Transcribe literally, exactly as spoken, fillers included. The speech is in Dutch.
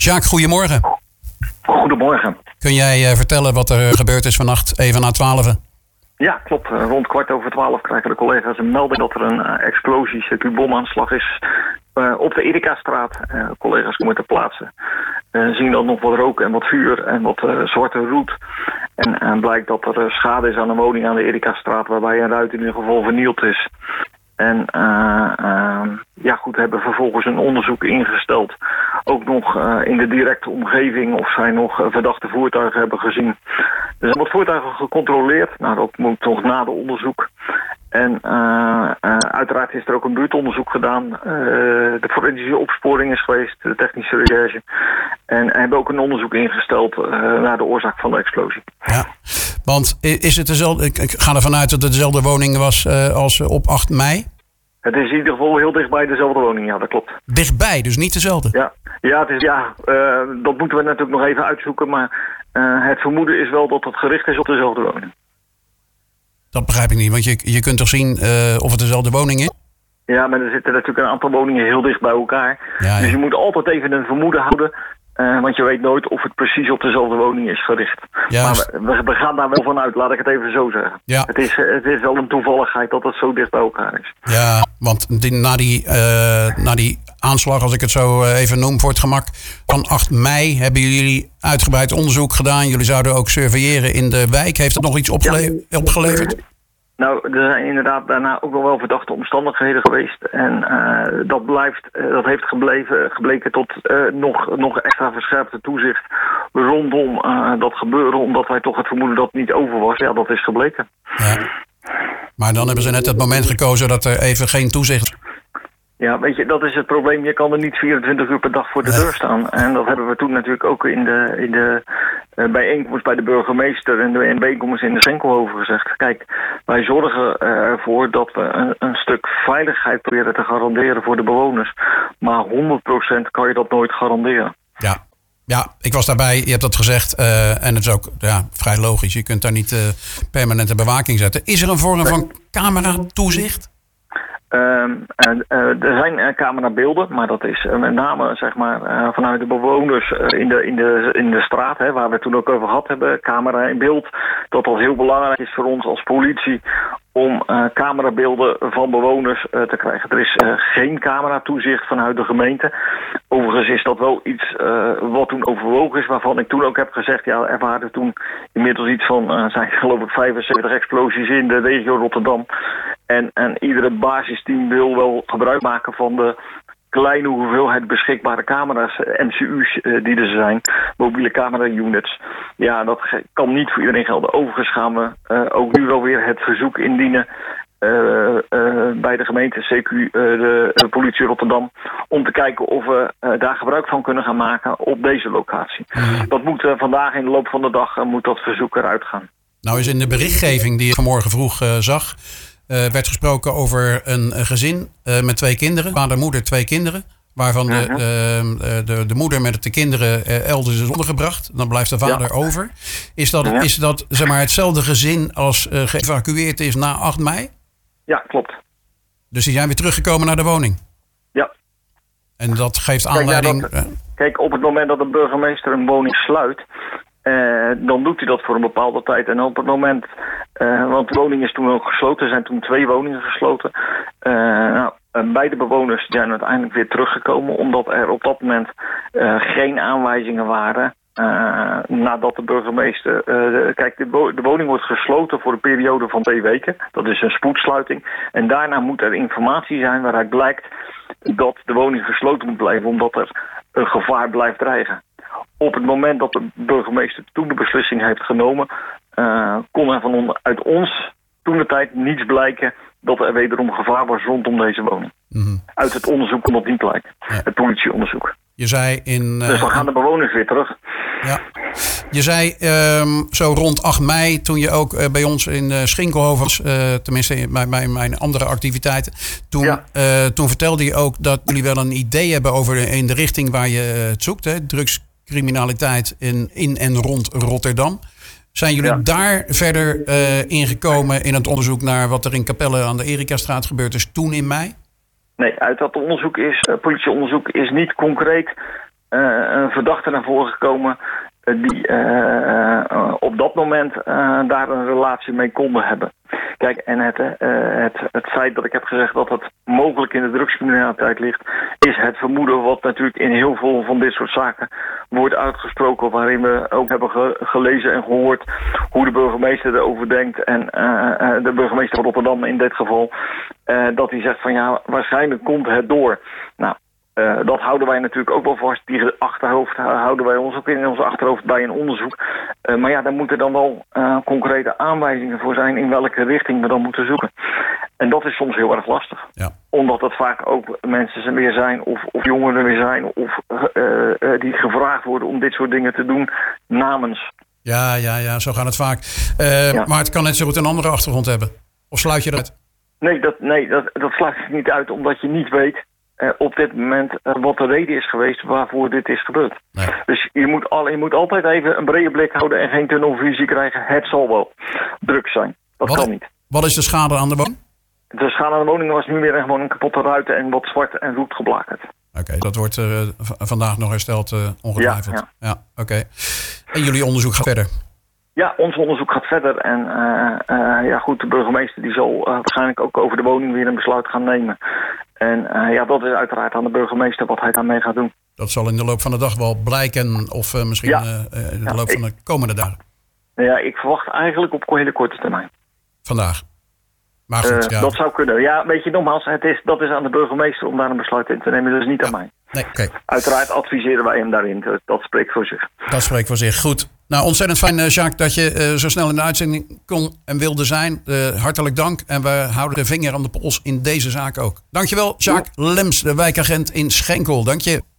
Jacques, goedemorgen. Goedemorgen. Kun jij uh, vertellen wat er gebeurd is vannacht even na twaalf? Ja, klopt. Rond kwart over twaalf krijgen de collega's een melding dat er een uh, explosie, C Q-bomaanslag is uh, op de Erikastraat. Uh, collega's komen ter plaatse. Uh, zien dan nog wat rook en wat vuur en wat uh, zwarte roet. En uh, blijkt dat er uh, schade is aan een woning aan de Erikastraat, waarbij een ruit in ieder geval vernield is. En uh, uh, ja goed, hebben vervolgens een onderzoek ingesteld. Ook nog uh, in de directe omgeving of zij nog uh, verdachte voertuigen hebben gezien. Er zijn wat voertuigen gecontroleerd. Nou, dat moet toch na de onderzoek. En uh, uh, uiteraard is er ook een buurtonderzoek gedaan. Uh, de forensische opsporing is geweest, de technische recherche. En hebben ook een onderzoek ingesteld uh, naar de oorzaak van de explosie. Ja, want is het dezelfde? Ik ga ervan uit dat het dezelfde woning was uh, als op acht mei. Het is in ieder geval heel dichtbij dezelfde woning, ja, dat klopt. Dichtbij, dus niet dezelfde? Ja, ja, het is, ja uh, dat moeten we natuurlijk nog even uitzoeken. Maar uh, het vermoeden is wel dat het gericht is op dezelfde woning. Dat begrijp ik niet, want je, je kunt toch zien uh, of het dezelfde woning is? Ja, maar er zitten natuurlijk een aantal woningen heel dicht bij elkaar. Ja, ja. Dus je moet altijd even een vermoeden houden. Uh, want je weet nooit of het precies op dezelfde woning is gericht. Juist. Maar we, we gaan daar wel van uit, laat ik het even zo zeggen. Ja. Het, is, het is wel een toevalligheid dat het zo dicht bij elkaar is. Ja, want die, na, die, uh, na die aanslag, als ik het zo uh, even noem voor het gemak, van acht mei hebben jullie uitgebreid onderzoek gedaan. Jullie zouden ook surveilleren in de wijk. Heeft dat nog iets opgele- ja. opgeleverd? Nou, er zijn inderdaad daarna ook nog wel verdachte omstandigheden geweest. En uh, dat blijft, uh, dat heeft gebleven, gebleken tot uh, nog, nog extra verscherpte toezicht rondom uh, dat gebeuren. Omdat wij toch het vermoeden dat het niet over was. Ja, dat is gebleken. Ja. Maar dan hebben ze net het moment gekozen dat er even geen toezicht... Ja, weet je, dat is het probleem. Je kan er niet vierentwintig uur per dag voor de ja. deur staan. En dat hebben we toen natuurlijk ook in de, in de uh, bijeenkomst bij de burgemeester en de bijeenkomst in de Schenkelhoven gezegd. Kijk, wij zorgen ervoor dat we een, een stuk veiligheid proberen te garanderen voor de bewoners. Maar honderd procent kan je dat nooit garanderen. Ja. Ja, ik was daarbij, je hebt dat gezegd. Uh, en het is ook ja, vrij logisch. Je kunt daar niet uh, permanente bewaking zetten. Is er een vorm van cameratoezicht? Uh, uh, uh, er zijn uh, camerabeelden, maar dat is uh, met name zeg maar, uh, vanuit de bewoners uh, in, de, in, de, in de straat, hè, waar we het toen ook over gehad hebben, camera in beeld. Dat dat heel belangrijk is voor ons als politie om uh, camerabeelden van bewoners uh, te krijgen. Er is uh, geen cameratoezicht vanuit de gemeente. Overigens is dat wel iets uh, wat toen overwogen is, waarvan ik toen ook heb gezegd, ja, er waren toen inmiddels iets van, uh, zijn geloof ik vijfenzeventig explosies in de regio Rotterdam. En, en iedere basisteam wil wel gebruik maken van de kleine hoeveelheid beschikbare camera's, M C U's uh, die er zijn, mobiele camera-units. Ja, dat kan niet voor iedereen gelden. Overigens gaan we uh, ook nu wel weer het verzoek indienen uh, uh, bij de gemeente C Q, uh, de, de politie Rotterdam, om te kijken of we uh, daar gebruik van kunnen gaan maken op deze locatie. Mm. Dat moet uh, vandaag in de loop van de dag uh, moet dat verzoek eruit gaan. Nou is in de berichtgeving die je vanmorgen vroeg uh, zag, Uh, werd gesproken over een, een gezin uh, met twee kinderen. Vader, moeder, twee kinderen. Waarvan de, uh-huh. de, de, de moeder met de kinderen uh, elders is ondergebracht. Dan blijft de vader ja. over. Is dat, ja. is dat zeg maar, hetzelfde gezin als uh, geëvacueerd is na acht mei? Ja, klopt. Dus die zijn weer teruggekomen naar de woning? Ja. En dat geeft aanleiding... Kijk, ja, dat, kijk op het moment dat de burgemeester een woning sluit... Uh, dan doet hij dat voor een bepaalde tijd. En op het moment, uh, want de woning is toen ook gesloten, er zijn toen twee woningen gesloten. Uh, nou, beide bewoners zijn uiteindelijk weer teruggekomen, omdat er op dat moment uh, geen aanwijzingen waren. Uh, nadat de burgemeester... Uh, de, kijk, de, wo- de woning wordt gesloten voor een periode van twee weken. Dat is een spoedsluiting. En daarna moet er informatie zijn waaruit blijkt dat de woning gesloten moet blijven, omdat er een gevaar blijft dreigen. Op het moment dat de burgemeester toen de beslissing heeft genomen, uh, kon er van on- uit ons toen de tijd niets blijken dat er wederom gevaar was rondom deze woning. Mm-hmm. Uit het onderzoek kon dat niet blijken. Ja. Het politieonderzoek. Je zei in... Uh, dus dan gaan de bewoners weer terug. Ja. Je zei um, zo rond acht mei, toen je ook uh, bij ons in uh, Schinkelhoven was, uh, tenminste in mijn, mijn, mijn andere activiteiten, toen, ja. uh, toen vertelde je ook dat jullie wel een idee hebben over de, in de richting waar je uh, het zoekt, hè, drugscriminaliteit in, in en rond Rotterdam. Zijn jullie ja. daar verder uh, ingekomen in het onderzoek naar wat er in Capelle aan de Erikastraat gebeurd is toen in mei? Nee, uit dat onderzoek is, uh, politieonderzoek is niet concreet uh, een verdachte naar voren gekomen uh, die uh, uh, op dat moment uh, daar een relatie mee konden hebben. Kijk, en het, uh, het, het feit dat ik heb gezegd dat het mogelijk in de drugscriminaliteit ligt, is het vermoeden wat natuurlijk in heel veel van dit soort zaken wordt uitgesproken, waarin we ook hebben ge- gelezen en gehoord hoe de burgemeester erover denkt en uh, uh, de burgemeester van Rotterdam in dit geval, uh, dat hij zegt van ja, waarschijnlijk komt het door. Nou, Uh, dat houden wij natuurlijk ook wel vast. Die achterhoofd houden wij ons ook in ons achterhoofd bij een onderzoek. Uh, maar ja, daar moeten dan wel uh, concrete aanwijzingen voor zijn in welke richting we dan moeten zoeken. En dat is soms heel erg lastig. Ja. Omdat het vaak ook mensen weer zijn of, of jongeren weer zijn of uh, uh, die gevraagd worden om dit soort dingen te doen namens. Ja, ja, ja, zo gaat het vaak. Uh, ja. Maar het kan net zo goed een andere achtergrond hebben. Of sluit je dat? Nee, dat, nee dat, dat sluit ik niet uit omdat je niet weet Uh, op dit moment uh, wat de reden is geweest waarvoor dit is gebeurd. Nee. Dus je moet, al, je moet altijd even een brede blik houden en geen tunnelvisie krijgen. Het zal wel drugs zijn. Dat wat, kan niet. Wat is de schade aan de woning? De schade aan de woning was nu weer gewoon een kapotte ruiten en wat zwart en roet geblakerd. Oké, okay, dat wordt uh, v- vandaag nog hersteld uh, ongetwijfeld. Ja, ja. ja oké. Okay. En jullie onderzoek gaat verder? Ja, ons onderzoek gaat verder. En uh, uh, ja, goed, de burgemeester die zal uh, waarschijnlijk ook over de woning weer een besluit gaan nemen. En uh, ja, dat is uiteraard aan de burgemeester wat hij daarmee gaat doen. Dat zal in de loop van de dag wel blijken of uh, misschien ja. uh, in de ja, loop ik, van de komende dagen. Ja, ik verwacht eigenlijk op hele korte termijn. Vandaag? Maar goed, uh, ja. Dat zou kunnen. Ja, weet je, nogmaals, het is, dat is aan de burgemeester om daar een besluit in te nemen. Dus niet ja. aan mij. Nee, okay. Uiteraard adviseren wij hem daarin. Dat spreekt voor zich. Dat spreekt voor zich. Goed. Nou, ontzettend fijn, Jacques, dat je uh, zo snel in de uitzending kon en wilde zijn. Uh, hartelijk dank. En we houden de vinger aan de pols in deze zaak ook. Dankjewel, Jacques ja. Lems, de wijkagent in Schenkel. Dank je.